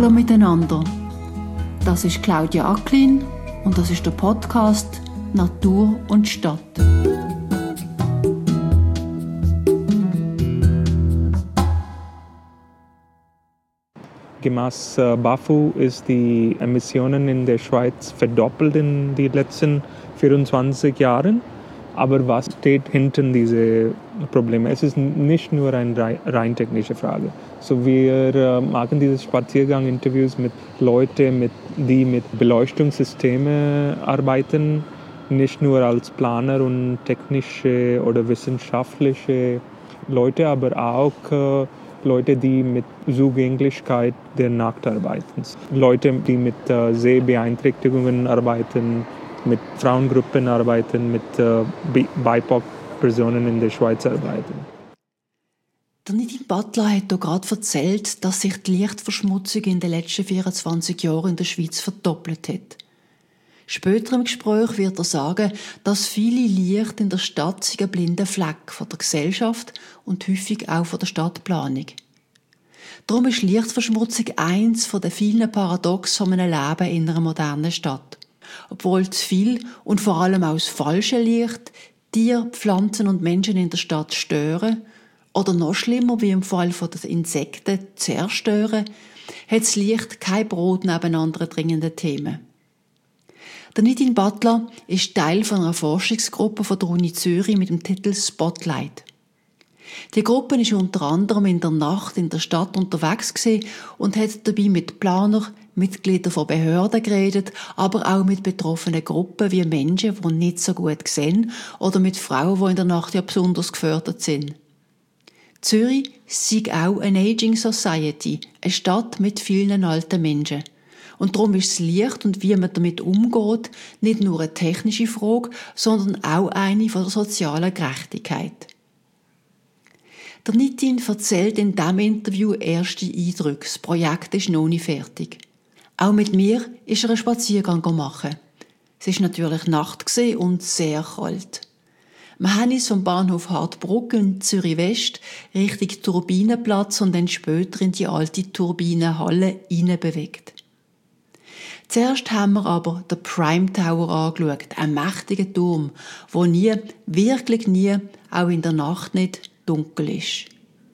Hallo miteinander, das ist Claudia Acklin und das ist der Podcast Natur und Stadt. Gemäß BAFU ist die Emissionen in der Schweiz verdoppelt in den letzten 24 Jahren. Aber was steht hinter diese Probleme? Es ist nicht nur eine rein technische Frage. So, wir machen diese Spaziergang-Interviews mit Leuten, die mit Beleuchtungssystemen arbeiten, nicht nur als Planer und technische oder wissenschaftliche Leute, aber auch Leute, die mit Zugänglichkeit der Nacht arbeiten. Leute, die mit Sehbeeinträchtigungen arbeiten, mit Frauengruppen arbeiten, mit BIPOC-Personen in der Schweiz arbeiten. Der Nadine Butler hat hier gerade erzählt, dass sich die Lichtverschmutzung in den letzten 24 Jahren in der Schweiz verdoppelt hat. Später im Gespräch wird er sagen, dass viele Licht in der Stadt ein blinder Fleck von der Gesellschaft und häufig auch von der Stadtplanung. Darum ist Lichtverschmutzung eins der vielen Paradoxe von einem Leben in einer modernen Stadt. Obwohl zu viel und vor allem auch das falsche Licht Tiere, Pflanzen und Menschen in der Stadt stören oder noch schlimmer, wie im Fall der Insekten, zerstören, hat das Licht kein Brot neben anderen dringenden Themen. Der Nadine Butler ist Teil von einer Forschungsgruppe von der Uni Zürich mit dem Titel Spotlight. Die Gruppe ist unter anderem in der Nacht in der Stadt unterwegs gewesen und hat dabei mit Planern, Mitgliedern von Behörden geredet, aber auch mit betroffenen Gruppen wie Menschen, die nicht so gut sehen oder mit Frauen, die in der Nacht ja besonders gefördert sind. Zürich sei auch eine Aging Society, eine Stadt mit vielen alten Menschen. Und darum ist das Licht und wie man damit umgeht, nicht nur eine technische Frage, sondern auch eine von der sozialen Gerechtigkeit. Der Nadine erzählt in diesem Interview erste Eindrücke. Das Projekt ist noch nicht fertig. Auch mit mir ist er einen Spaziergang machen. Es war natürlich Nacht und sehr kalt. Wir haben uns vom Bahnhof Hartbrugg in Zürich West Richtung Turbinenplatz und dann später in die alte Turbinenhalle hineinbewegt. Zuerst haben wir aber den Prime Tower angeschaut, einen mächtigen Turm, wo nie, wirklich nie, auch in der Nacht nicht, dunkel ist.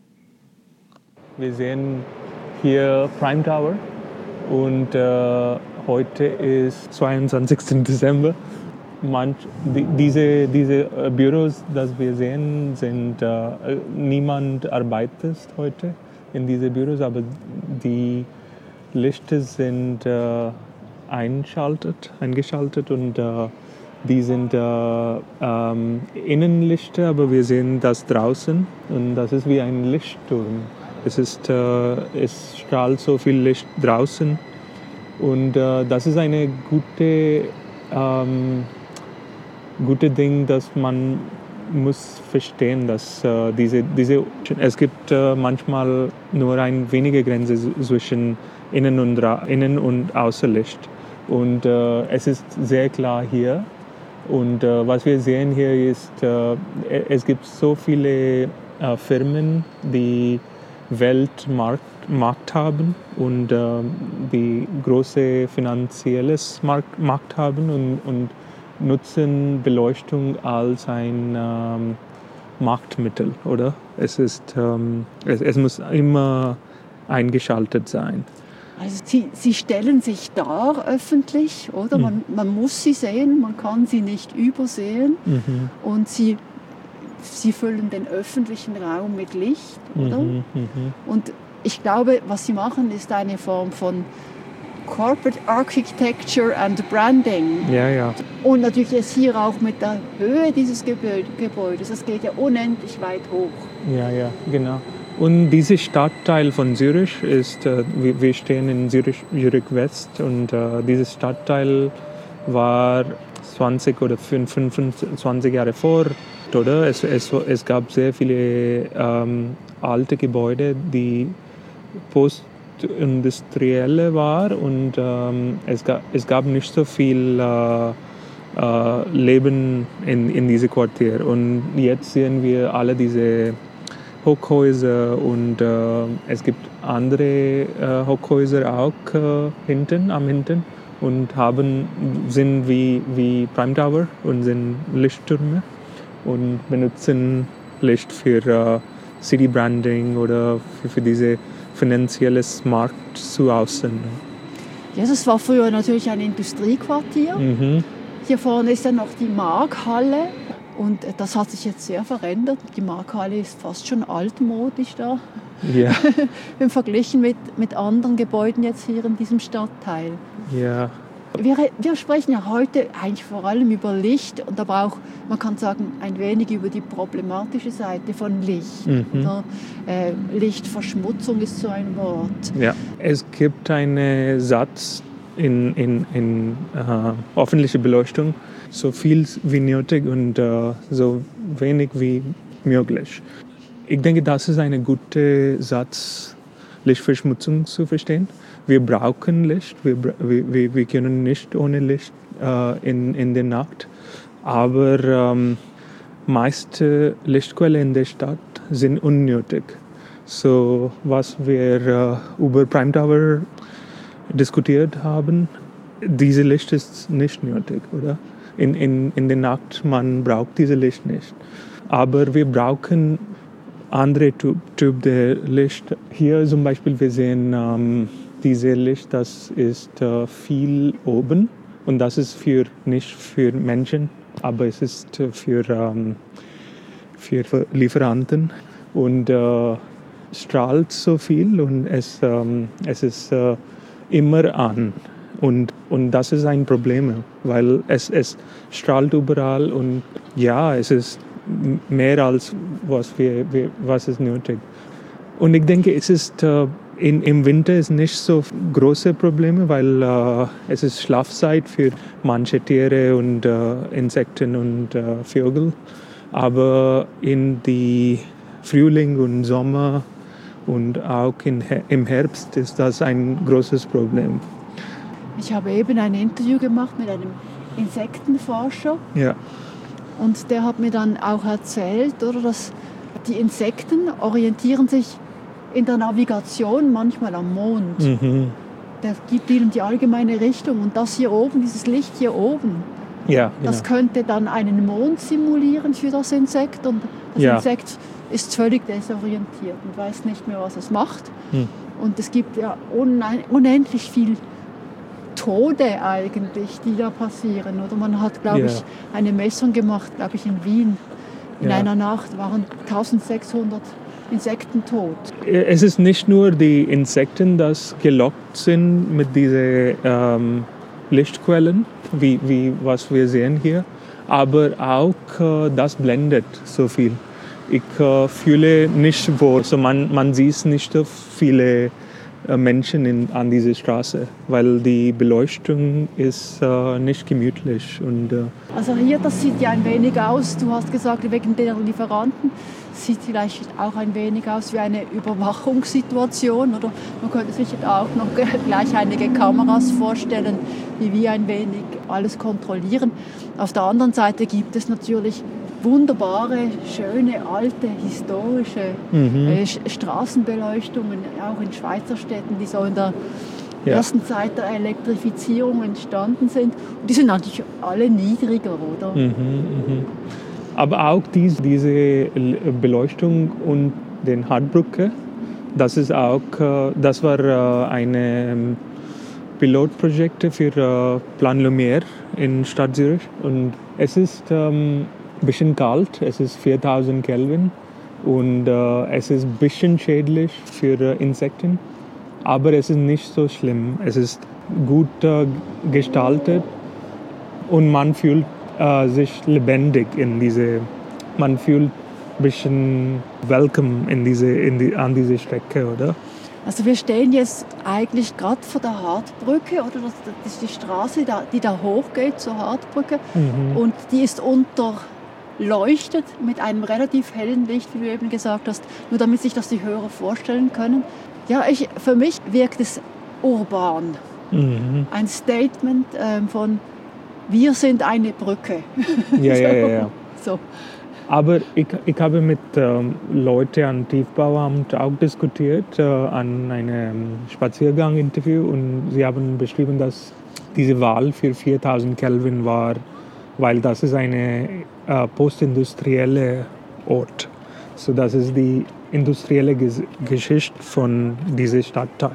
Wir sehen hier Prime Tower und heute ist 22. Dezember. Diese Büros, das wir sehen, sind niemand arbeitet heute in diese Büros, aber die Lichter sind eingeschaltet und die sind Innenlichter, aber wir sehen das draußen und das ist wie ein Lichtturm. Es strahlt so viel Licht draußen und das ist eine gute Ding, dass man muss verstehen, dass es gibt manchmal nur eine wenige Grenze zwischen Innen- und Außenlicht. Und es ist sehr klar hier. Und was wir sehen hier ist, es gibt so viele Firmen, die Weltmarkt haben und die große finanzielles Markt haben und nutzen Beleuchtung als ein Marktmittel, oder? Es muss immer eingeschaltet sein. Also sie stellen sich dar öffentlich, oder? Man muss sie sehen, man kann sie nicht übersehen. Mhm. Und sie füllen den öffentlichen Raum mit Licht, oder? Und ich glaube, was sie machen, ist eine Form von Corporate Architecture and Branding. Ja. Und natürlich ist hier auch mit der Höhe dieses Gebäudes, das geht ja unendlich weit hoch. Ja, genau. Und dieser Stadtteil von Zürich ist, wir stehen in Zürich West und dieses Stadtteil war 20 oder 25 Jahre vor, oder? Es gab sehr viele alte Gebäude, die postindustrielle waren und es gab nicht so viel Leben in diesem Quartier. Und jetzt sehen wir alle diese Hochhäuser und es gibt andere Hochhäuser auch hinten und sind wie Prime Tower und sind Lichttürme und benutzen Licht für City Branding oder für diese finanzielles Markt zu außen. Ja, das war früher natürlich ein Industriequartier. Mhm. Hier vorne ist dann noch die Markthalle und das hat sich jetzt sehr verändert. Die Markthalle ist fast schon altmodisch da, Ja. verglichen mit anderen Gebäuden jetzt hier in diesem Stadtteil. Ja. Wir sprechen ja heute eigentlich vor allem über Licht und aber auch, man kann sagen, ein wenig über die problematische Seite von Licht. Oder, Lichtverschmutzung ist so ein Wort. Ja. Es gibt einen Satz in öffentliche Beleuchtung, so viel wie nötig und so wenig wie möglich. Ich denke, das ist ein guter Satz, Lichtverschmutzung zu verstehen. Wir brauchen Licht, wir können nicht ohne Licht in der Nacht. Aber meiste Lichtquellen in der Stadt sind unnötig. So, was wir über Prime Tower diskutiert haben, diese Licht ist nicht nötig, oder? In der Nacht, man braucht diese Licht nicht. Aber wir brauchen andere Typ der Licht. Hier zum Beispiel, wir sehen diese Licht, das ist viel oben und das ist nicht für Menschen, aber es ist für Lieferanten und strahlt so viel und es ist immer an. Und das ist ein Problem, weil es strahlt überall und ja, es ist mehr als was ist nötig. Und ich denke, es ist im Winter ist nicht so große Probleme, weil es ist Schlafzeit für manche Tiere und Insekten und Vögel. Aber in die Frühling und Sommer und auch im Herbst ist das ein großes Problem. Ich habe eben ein Interview gemacht mit einem Insektenforscher. Ja. Und der hat mir dann auch erzählt, oder, dass die Insekten orientieren sich in der Navigation manchmal am Mond. Mhm. Der gibt ihnen die allgemeine Richtung. Und das hier oben, dieses Licht hier oben, Ja, das genau. könnte dann einen Mond simulieren für das Insekt. Und das Insekt ist völlig desorientiert und weiß nicht mehr, was es macht. Und es gibt ja unendlich viel Tode eigentlich, die da passieren. Oder man hat, glaube ich, eine Messung gemacht, glaube ich, in Wien. In einer Nacht waren 1600 Insekten tot. Es ist nicht nur die Insekten, die gelockt sind mit diesen Lichtquellen, wie was wir sehen hier, aber auch das blendet so viel. Ich fühle nicht wohl, also man sieht nicht so viele Menschen an dieser Straße, weil die Beleuchtung ist nicht gemütlich. Also hier, das sieht ja ein wenig aus, du hast gesagt, wegen der Lieferanten, sieht vielleicht auch ein wenig aus wie eine Überwachungssituation. Oder man könnte sich auch noch gleich einige Kameras vorstellen, die wie ein wenig alles kontrollieren. Auf der anderen Seite gibt es natürlich wunderbare, schöne, alte, historische Straßenbeleuchtungen, auch in Schweizer Städten, die so in der ersten Zeit der Elektrifizierung entstanden sind. Und die sind natürlich alle niedriger, oder? Aber auch diese Beleuchtung und den Hardbrücke, das war ein Pilotprojekt für Plan Lumière in Stadt Zürich. Und es ist ein bisschen kalt, es ist 4000 Kelvin und es ist ein bisschen schädlich für Insekten, aber es ist nicht so schlimm. Es ist gut gestaltet und man fühlt sich lebendig man fühlt ein bisschen welcome an diese Strecke, oder? Also wir stehen jetzt eigentlich gerade vor der Hardbrücke, oder das ist die Straße, die da hochgeht zur Hardbrücke und die ist unterleuchtet mit einem relativ hellen Licht, wie du eben gesagt hast, nur damit sich das die Hörer vorstellen können. Ja, für mich wirkt es urban. Ein Statement von wir sind eine Brücke. Ja. So. Aber ich habe mit Leuten am Tiefbauamt auch diskutiert, an einem Spaziergang-Interview, und sie haben beschrieben, dass diese Wahl für 4000 Kelvin war, weil das ist eine postindustrielle Ort. So, das ist die industrielle Geschichte von diesem Stadtteil.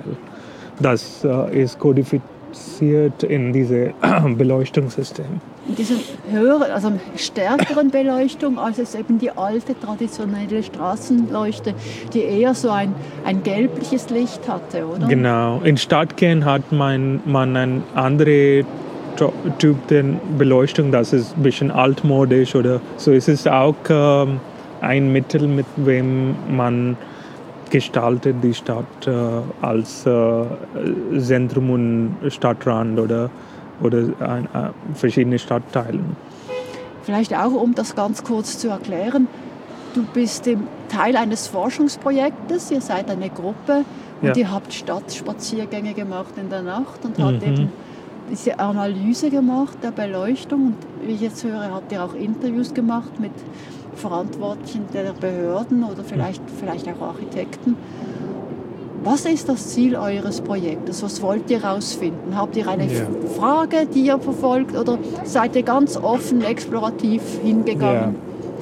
Das ist kodifiziert in diesem Beleuchtungssystem. In dieser höheren, also stärkeren Beleuchtung als es eben die alte traditionelle Straßenleuchte, die eher so ein gelbliches Licht hatte, oder? Genau. In Stadtkern hat man eine andere Typ der Beleuchtung, das ist ein bisschen altmodisch oder so. Es ist auch ein Mittel, mit dem man gestaltet die Stadt als Zentrum und Stadtrand oder verschiedene Stadtteile. Vielleicht auch, um das ganz kurz zu erklären, du bist Teil eines Forschungsprojektes, ihr seid eine Gruppe und ihr habt Stadtspaziergänge gemacht in der Nacht und habt eben diese Analyse gemacht der Beleuchtung. Und wie ich jetzt höre, habt ihr auch Interviews gemacht mit Verantwortlichen der Behörden oder vielleicht auch Architekten. Was ist das Ziel eures Projektes? Was wollt ihr herausfinden? Habt ihr eine Frage, die ihr verfolgt, oder seid ihr ganz offen, explorativ hingegangen?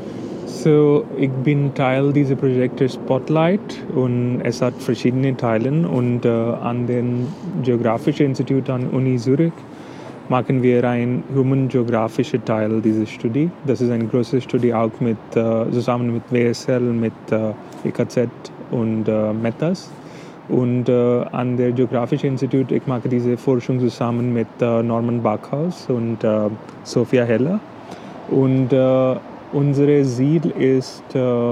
So, ich bin Teil dieses Projektes Spotlight und es hat verschiedene Teile. Und an dem Geographischen Institut an Uni Zürich machen wir einen human-geografischen Teil dieser Studie. Das ist eine große Studie auch zusammen mit WSL, mit EKZ und Metas. Und an der Geografischen Institut, ich mache diese Forschung zusammen mit Norman Backhaus und Sophia Heller. Und unser Ziel ist,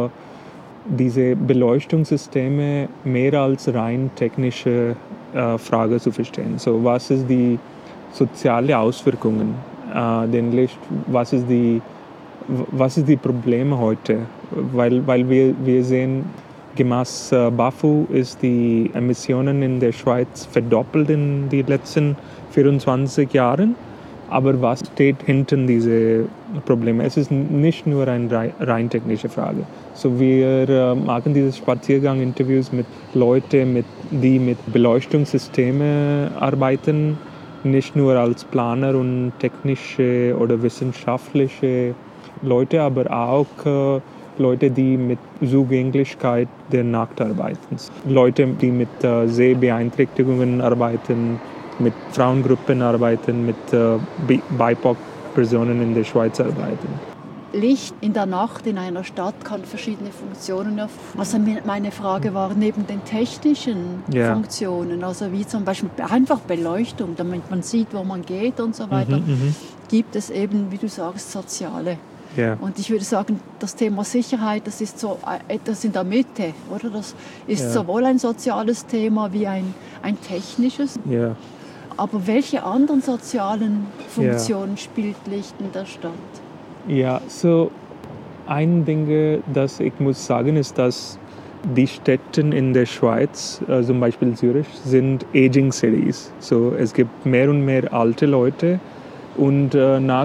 diese Beleuchtungssysteme mehr als rein technische Frage zu verstehen. So, was ist die soziale Auswirkungen, den Licht, was ist die Probleme heute, weil wir sehen, gemäß BAFU ist die Emissionen in der Schweiz verdoppelt in den letzten 24 Jahren. Aber was steht hinter diese Probleme? Es ist nicht nur eine rein technische Frage. So, wir machen diese Spaziergang-Interviews mit Leuten, die mit Beleuchtungssystemen arbeiten, nicht nur als Planer und technische oder wissenschaftliche Leute, aber auch Leute, die mit Zugänglichkeit der Nacht arbeiten. Leute, die mit Sehbeeinträchtigungen arbeiten, mit Frauengruppen arbeiten, mit BIPOC-Personen in der Schweiz arbeiten. Licht in der Nacht in einer Stadt kann verschiedene Funktionen erfüllen. Also meine Frage war, neben den technischen Funktionen, also wie zum Beispiel einfach Beleuchtung, damit man sieht, wo man geht und so weiter, gibt es eben, wie du sagst, soziale. Yeah. Und ich würde sagen, das Thema Sicherheit, das ist so etwas in der Mitte, oder? Das ist sowohl ein soziales Thema wie ein technisches. Yeah. Aber welche anderen sozialen Funktionen spielt Licht in der Stadt? Ja, so ein Ding, das ich muss sagen, ist, dass die Städte in der Schweiz, zum Beispiel Zürich, sind Aging Cities. So, es gibt mehr und mehr alte Leute und nach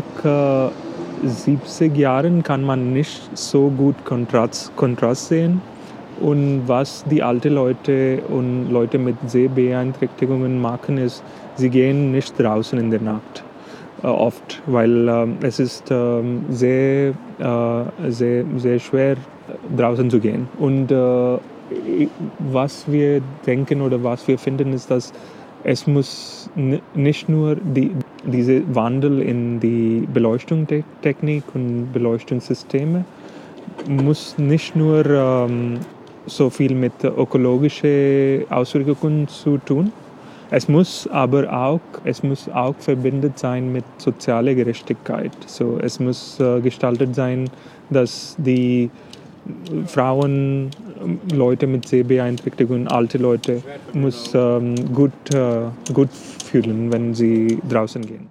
70 Jahren kann man nicht so gut Kontrast sehen. Und was die alten Leute und Leute mit Sehbeeinträchtigungen machen, ist, sie gehen nicht draußen in der Nacht. Oft, weil es ist sehr schwer, draußen zu gehen. Und was wir denken oder was wir finden, ist, dass es muss nicht nur diese Wandel in die Beleuchtungstechnik und Beleuchtungssysteme muss nicht nur so viel mit ökologischen Auswirkungen zu tun. Es muss auch verbindet sein mit sozialer Gerechtigkeit. So, es muss gestaltet sein, dass die Frauen, Leute mit Sehbeeinträchtigungen, alte Leute, muss gut fühlen, wenn sie draußen gehen.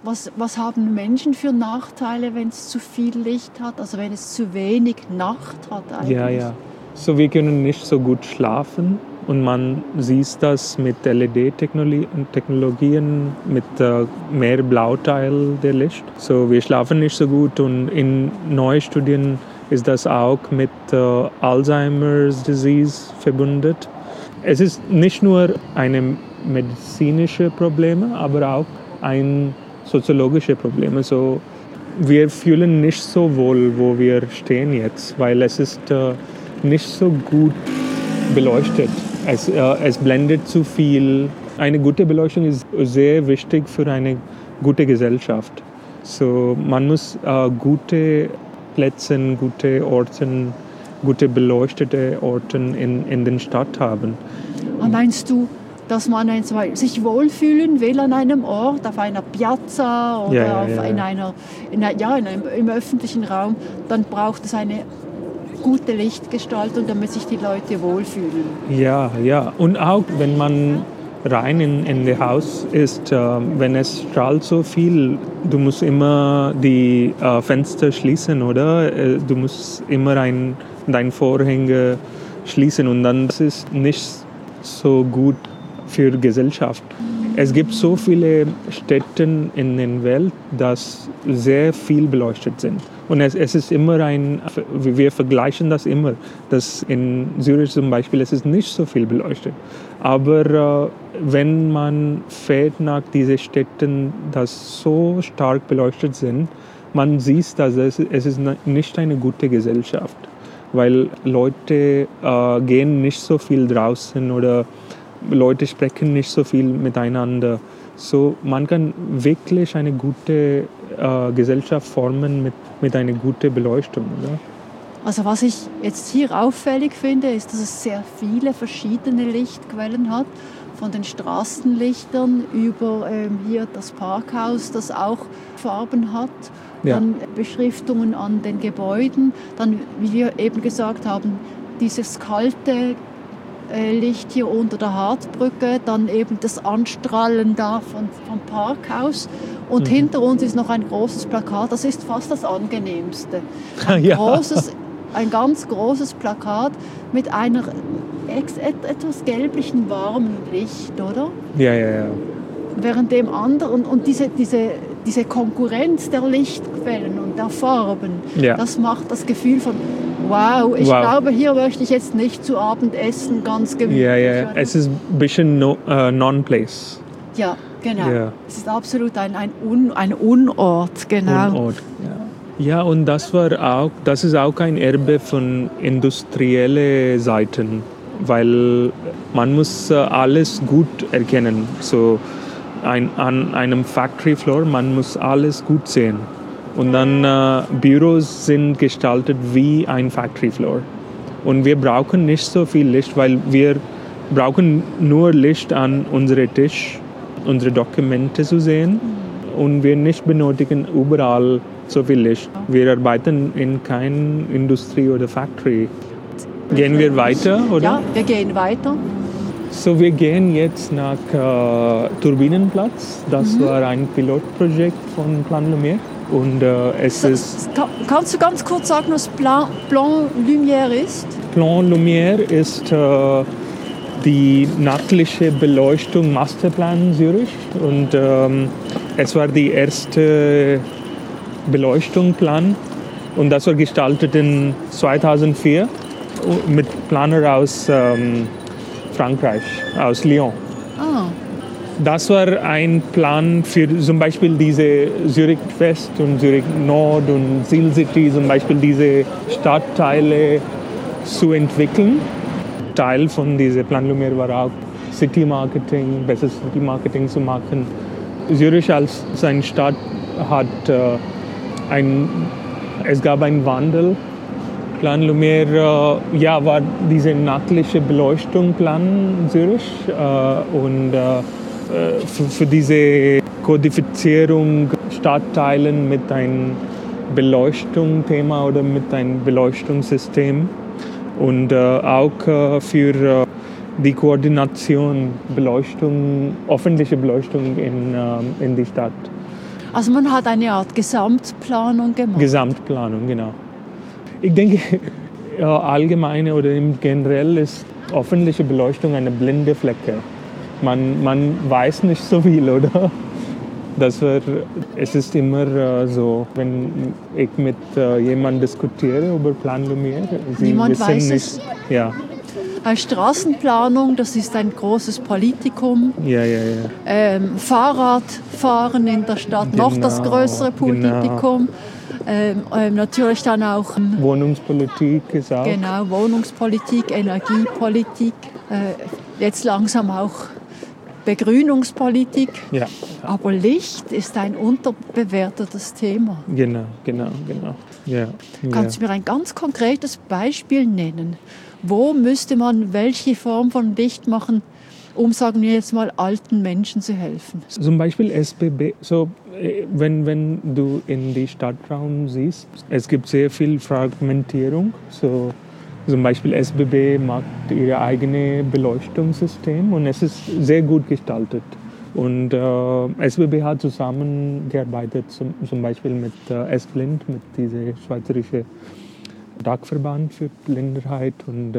was haben Menschen für Nachteile, wenn es zu viel Licht hat, also wenn es zu wenig Nacht hat eigentlich? Ja. So wir können nicht so gut schlafen und man sieht das mit LED-Technologien, mit mehr Blauteil der Licht. So wir schlafen nicht so gut und in neuen Studien ist das auch mit Alzheimer's Disease verbunden. Es ist nicht nur eine medizinische Problem, aber auch ein soziologisches Problem. So, wir fühlen nicht so wohl, wo wir stehen jetzt, weil es ist nicht so gut beleuchtet. Es blendet zu viel. Eine gute Beleuchtung ist sehr wichtig für eine gute Gesellschaft. So, man muss gute Plätze, gute Orte, gute beleuchtete Orte in der Stadt haben. Und meinst du, dass man sich wohlfühlen will an einem Ort, auf einer Piazza oder im öffentlichen Raum, dann braucht es eine gute Lichtgestaltung, damit sich die Leute wohlfühlen? Ja. Und auch wenn man rein in das Haus ist, wenn es strahlt so viel, du musst immer die Fenster schließen, oder? Du musst immer deine Vorhänge schließen und dann ist es nicht so gut für die Gesellschaft. Es gibt so viele Städte in der Welt, die sehr viel beleuchtet sind. Und es ist immer wir vergleichen das immer, dass in Zürich zum Beispiel, es ist nicht so viel beleuchtet. Aber wenn man fährt nach diesen Städten, die so stark beleuchtet sind, man sieht, dass es ist nicht eine gute Gesellschaft. Weil Leute gehen nicht so viel draußen oder Leute sprechen nicht so viel miteinander. So, man kann wirklich eine gute Gesellschaft formen mit einer guten Beleuchtung. Oder? Also was ich jetzt hier auffällig finde, ist, dass es sehr viele verschiedene Lichtquellen hat. Von den Straßenlichtern über hier das Parkhaus, das auch Farben hat. Dann Beschriftungen an den Gebäuden. Dann, wie wir eben gesagt haben, dieses kalte Licht hier unter der Hartbrücke, dann eben das Anstrahlen da vom Parkhaus. Und hinter uns ist noch ein großes Plakat, das ist fast das angenehmste. Ein ganz großes Plakat mit einer etwas gelblichen, warmen Licht, oder? Ja. Während dem anderen, und diese Konkurrenz der Lichtquellen und der Farben, das macht das Gefühl von wow, ich glaube, hier möchte ich jetzt nicht zu Abend essen, ganz gemütlich. Ja. Es ist ein bisschen non-place. Ja, genau. Ja. Es ist absolut ein Unort, genau. Unort, ja, und das ist auch ein Erbe von industriellen Seiten, weil man muss alles gut erkennen. So an einem Factory Floor, man muss alles gut sehen. Und dann Büros sind gestaltet wie ein Factory Floor. Und wir brauchen nicht so viel Licht, weil wir brauchen nur Licht an unserem Tisch, unsere Dokumente zu sehen. Und wir nicht benötigen überall so viel Licht. Wir arbeiten in keiner Industrie oder Factory. Gehen wir weiter, oder? Ja, wir gehen weiter. So, wir gehen jetzt nach Turbinenplatz. Das war ein Pilotprojekt von Plan Lumière. Und kannst du ganz kurz sagen, was Plan Lumière ist? Plan Lumière ist die nachtliche Beleuchtung Masterplan Zürich. Und es war die erste Beleuchtungsplan. Und das war gestaltet in 2004 mit Planer aus Frankreich, aus Lyon. Das war ein Plan für zum Beispiel diese Zürich West und Zürich Nord und Seal City, zum Beispiel diese Stadtteile zu entwickeln. Teil von diesem Plan Lumière war auch City Marketing, besseres City Marketing zu machen. Zürich als seine Stadt hat es gab einen Wandel. Plan Lumière war diese nachtliche Beleuchtungsplan Zürich und für diese Kodifizierung Stadtteilen mit einem Beleuchtungsthema oder mit einem Beleuchtungssystem und auch für die Koordination Beleuchtung, öffentliche Beleuchtung in die Stadt. Also man hat eine Art Gesamtplanung gemacht. Gesamtplanung, genau. Ich denke, allgemein oder im generell ist öffentliche Beleuchtung eine blinde Flecke. Man weiß nicht so viel, oder? Es ist immer so, wenn ich mit jemandem diskutiere über Plan Lumière, Niemand weiß es. nicht. Ja. Straßenplanung, das ist ein großes Politikum. Ja. Fahrradfahren in der Stadt, noch das größere Politikum. Natürlich dann auch Wohnungspolitik ist auch. Genau, Wohnungspolitik, Energiepolitik, jetzt langsam auch Begrünungspolitik. Ja. Aber Licht ist ein unterbewertetes Thema. Genau. Ja. Kannst du mir ein ganz konkretes Beispiel nennen? Wo müsste man welche Form von Licht machen, um, sagen wir jetzt mal, alten Menschen zu helfen? Zum Beispiel SBB. So, wenn du in die Stadtraum siehst, es gibt sehr viel Fragmentierung. So, zum Beispiel SBB macht ihr eigenes Beleuchtungssystem und es ist sehr gut gestaltet. Und SBB hat zusammengearbeitet, zum Beispiel mit S-Blind, mit diesem schweizerischen Dachverband für Blindheit und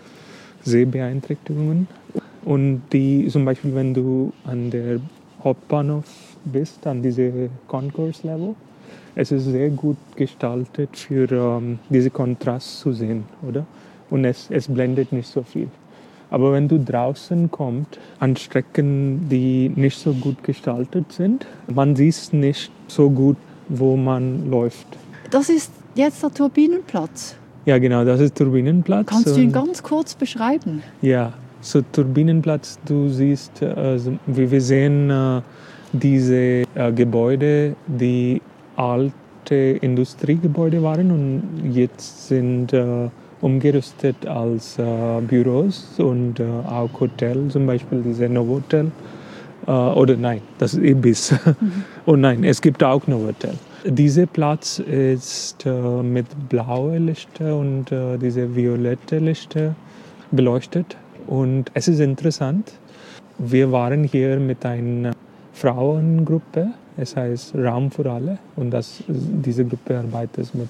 Sehbeeinträchtigungen. Und zum Beispiel, wenn du an der Hauptbahnhof bist, an diesem Concourse-Level, es ist sehr gut gestaltet für diesen Kontrast zu sehen, oder? Und es blendet nicht so viel. Aber wenn du draußen kommst, an Strecken, die nicht so gut gestaltet sind, man sieht nicht so gut, wo man läuft. Das ist jetzt der Turbinenplatz. Ja, genau, das ist Turbinenplatz. Kannst du ihn ganz kurz beschreiben? Ja, so Turbinenplatz, du siehst, wie wir sehen, diese Gebäude, die alte Industriegebäude waren und jetzt sind umgerüstet als Büros und auch Hotel, zum Beispiel diese Novotel. Oder nein, das ist Ibis. Und nein, es gibt auch Novotel. Dieser Platz ist mit blauen Lichtern und diese violette Lichter beleuchtet. Und es ist interessant, wir waren hier mit einer Frauengruppe, es heißt Raum für alle. Und diese Gruppe arbeitet mit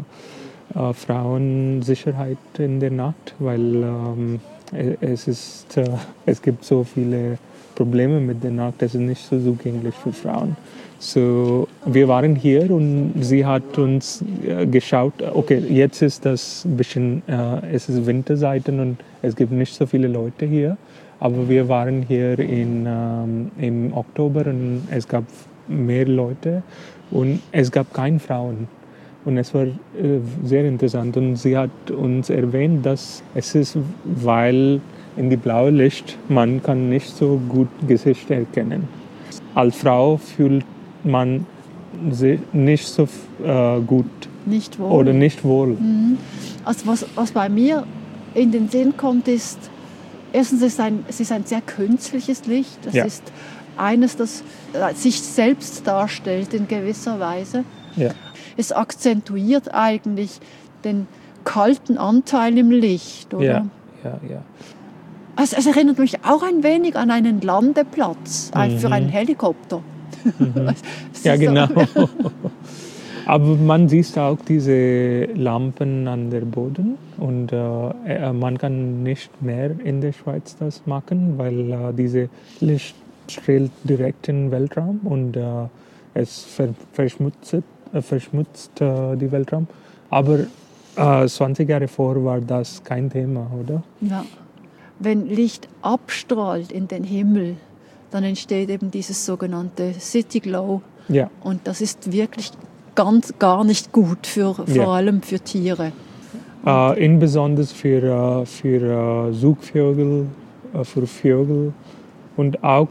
Frauensicherheit in der Nacht, weil es gibt so viele Probleme mit der Nacht, es ist nicht so zugänglich für Frauen. So, wir waren hier und sie hat uns geschaut, okay, jetzt ist das ein bisschen, es ist Winterseiten und es gibt nicht so viele Leute hier, aber wir waren hier im Oktober und es gab mehr Leute und es gab keine Frauen. Und es war sehr interessant und sie hat uns erwähnt, dass es ist, weil in die blaue Licht man kann nicht so gut Gesicht erkennen. Als Frau fühlt man sich nicht so gut nicht wohl. oder nicht wohl. Mhm. Also was bei mir in den Sinn kommt, ist, erstens es ist ein sehr künstliches Licht. Es ist eines, das sich selbst darstellt in gewisser Weise. Ja. Es akzentuiert eigentlich den kalten Anteil im Licht, oder? Ja. Also es erinnert mich auch ein wenig an einen Landeplatz für einen Helikopter. Ja, genau. Aber man sieht auch diese Lampen an der Boden und man kann nicht mehr in der Schweiz das machen, weil diese Licht strahlt direkt in den Weltraum und es verschmutzt die Weltraum. Aber 20 Jahre vor war das kein Thema, oder? Ja. Wenn Licht abstrahlt in den Himmel, dann entsteht eben dieses sogenannte City Glow. Ja. Und das ist wirklich gar nicht gut, vor allem für Tiere. Insbesondere für Zugvögel, für Vögel und auch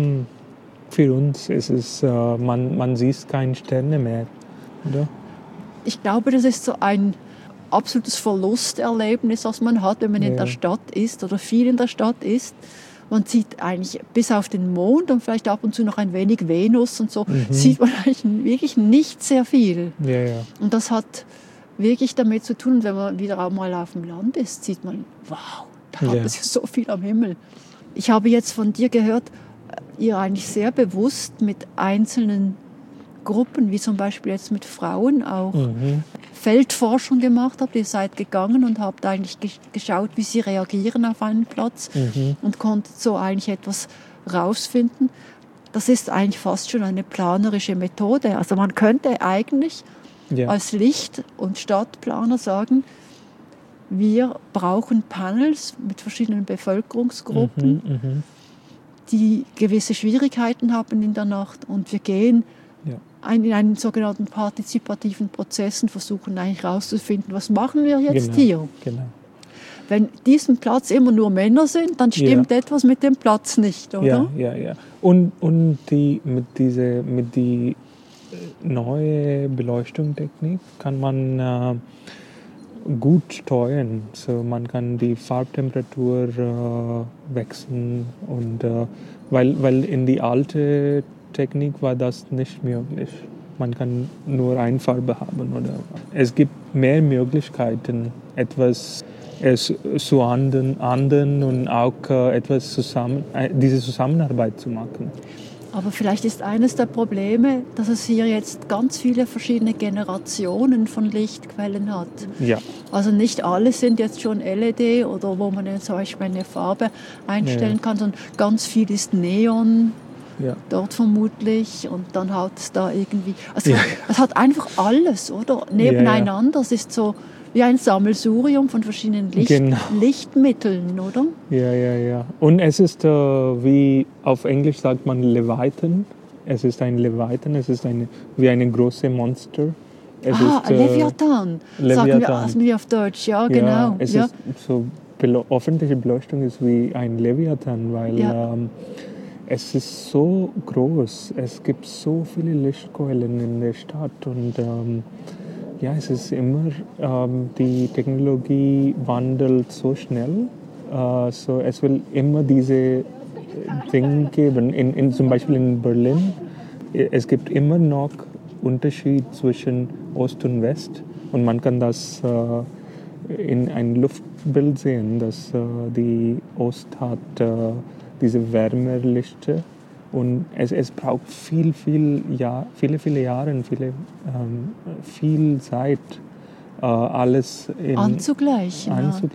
für uns ist es, man sieht keine Sterne mehr, oder? Ich glaube, das ist so ein absolutes Verlusterlebnis, was man hat, wenn man in der Stadt ist oder viel in der Stadt ist. Man sieht eigentlich bis auf den Mond und vielleicht ab und zu noch ein wenig Venus und so, sieht man eigentlich wirklich nicht sehr viel. Ja. Und das hat wirklich damit zu tun, wenn man wieder auch mal auf dem Land ist, sieht man, wow, da hat es ja so viel am Himmel. Ich habe jetzt von dir gehört, ihr eigentlich sehr bewusst mit einzelnen Gruppen, wie zum Beispiel jetzt mit Frauen auch Feldforschung gemacht habt. Ihr seid gegangen und habt eigentlich geschaut, wie sie reagieren auf einen Platz und konntet so eigentlich etwas rausfinden. Das ist eigentlich fast schon eine planerische Methode. Also man könnte eigentlich als Licht- und Stadtplaner sagen, wir brauchen Panels mit verschiedenen Bevölkerungsgruppen, die gewisse Schwierigkeiten haben in der Nacht. Und wir gehen in einen sogenannten partizipativen Prozess und versuchen eigentlich herauszufinden, was machen wir jetzt hier? Genau. Wenn diesem Platz immer nur Männer sind, dann stimmt etwas mit dem Platz nicht, oder? Ja. Und die neue Beleuchtungstechnik kann man gut steuern. So man kann die Farbtemperatur wechseln und weil in die alte Technik war das nicht möglich. Man kann nur eine Farbe haben oder es gibt mehr Möglichkeiten, etwas zu anderen und auch diese Zusammenarbeit zu machen. Aber vielleicht ist eines der Probleme, dass es hier jetzt ganz viele verschiedene Generationen von Lichtquellen hat. Ja. Also nicht alle sind jetzt schon LED oder wo man zum Beispiel eine Farbe einstellen kann, sondern ganz viel ist Neon. Dort vermutlich und dann hat es da irgendwie, also es hat einfach alles, oder? Nebeneinander, es ist so wie ein Sammelsurium von verschiedenen Lichtmitteln, oder? Ja. Und es ist, wie auf Englisch sagt man Leviathan. Es ist ein Leviathan, es ist wie eine große Monster. Leviathan. Sagen wir auf Deutsch, ja, genau. Es ist so, öffentliche Beleuchtung ist wie ein Leviathan, weil es ist so groß, es gibt so viele Lichtquellen in der Stadt und es ist immer, die Technologie wandelt so schnell, so es will immer diese Dinge geben. Zum Beispiel in Berlin, es gibt immer noch Unterschied zwischen Ost und West und man kann das in einem Luftbild sehen, dass die Ost hat diese Wärmelichter und es braucht viele Jahre und viel Zeit, alles anzugleichen.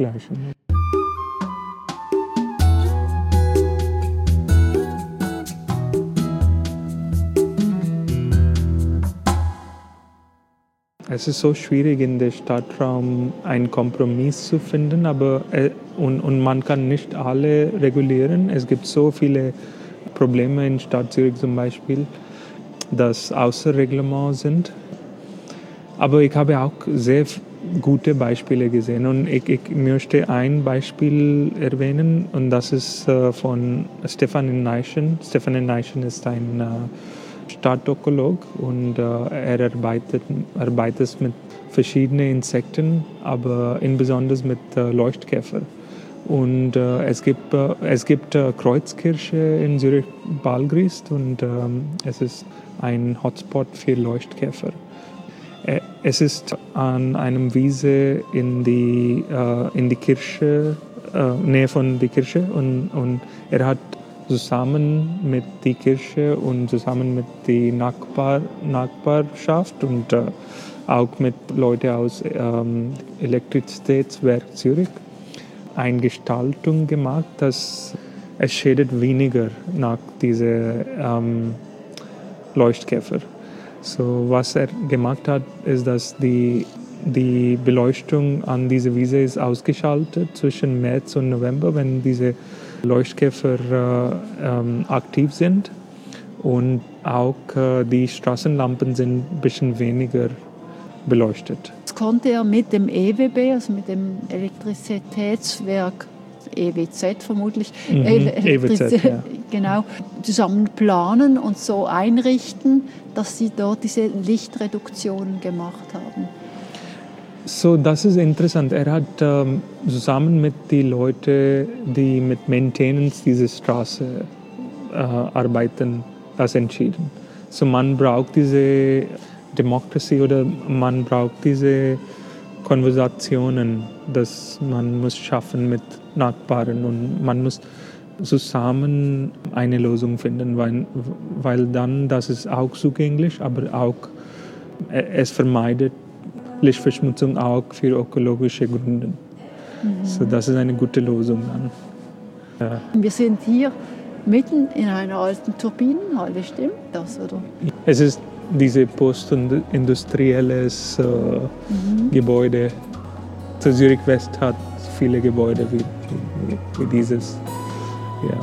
Es ist so schwierig in der Stadtraum einen Kompromiss zu finden, aber und man kann nicht alle regulieren. Es gibt so viele Probleme in Stadt Zürich zum Beispiel, dass außer Reglement sind. Aber ich habe auch sehr gute Beispiele gesehen und ich möchte ein Beispiel erwähnen und das ist von Stefan Neichen. Stefan Neichen ist ein Stadtökolog und er arbeitet mit verschiedenen Insekten, aber insbesondere mit Leuchtkäfer. Und es gibt Kreuzkirsche in Zürich-Balgrist und es ist ein Hotspot für Leuchtkäfer. Es ist an einem Wiese in die Kirche, Nähe von der Kirche und er hat zusammen mit der Kirche und zusammen mit der Nachbarschaft und auch mit Leuten aus Elektrizitätswerk Zürich eine Gestaltung gemacht, dass es schädigt weniger nach diesen Leuchtkäfer. So, was er gemacht hat, ist, dass die Beleuchtung an dieser Wiese ist ausgeschaltet zwischen März und November, wenn diese Leuchtkäfer aktiv sind. Und auch die Straßenlampen sind ein bisschen weniger beleuchtet. Das konnte er mit dem EWB, also mit dem Elektrizitätswerk, EWZ vermutlich, EWZ, ja. Genau, zusammen planen und so einrichten, dass sie dort diese Lichtreduktionen gemacht haben. So, das ist interessant. Er hat zusammen mit den Leuten, die mit Maintenance dieser Straße arbeiten, das entschieden. So, man braucht diese Demokratie oder man braucht diese Konversationen, dass man muss schaffen mit Nachbarn und man muss zusammen eine Lösung finden, weil dann das ist auch zugänglich, aber auch es vermeidet Lichtverschmutzung auch für ökologische Gründe. So, das ist eine gute Lösung dann. Ja. Wir sind hier mitten in einer alten Turbinenhalle, stimmt das, oder? Es ist dieses postindustrielles Gebäude. So, Zürich West hat viele Gebäude wie dieses. Ja.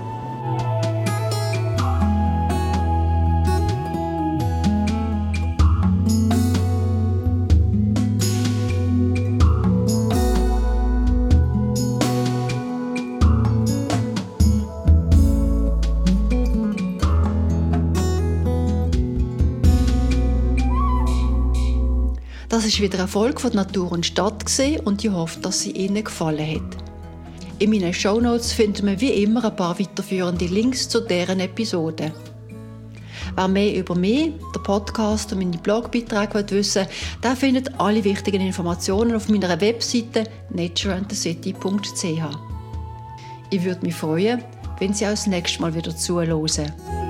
Das ist wieder eine Folge von Natur und Stadt und ich hoffe, dass sie Ihnen gefallen hat. In meinen Shownotes finden wir wie immer ein paar weiterführende Links zu deren Episoden. Wer mehr über mich, den Podcast und meine Blogbeiträge wissen will, der findet alle wichtigen Informationen auf meiner Webseite natureandthecity.ch. Ich würde mich freuen, wenn Sie auch das nächste Mal wieder zuhören.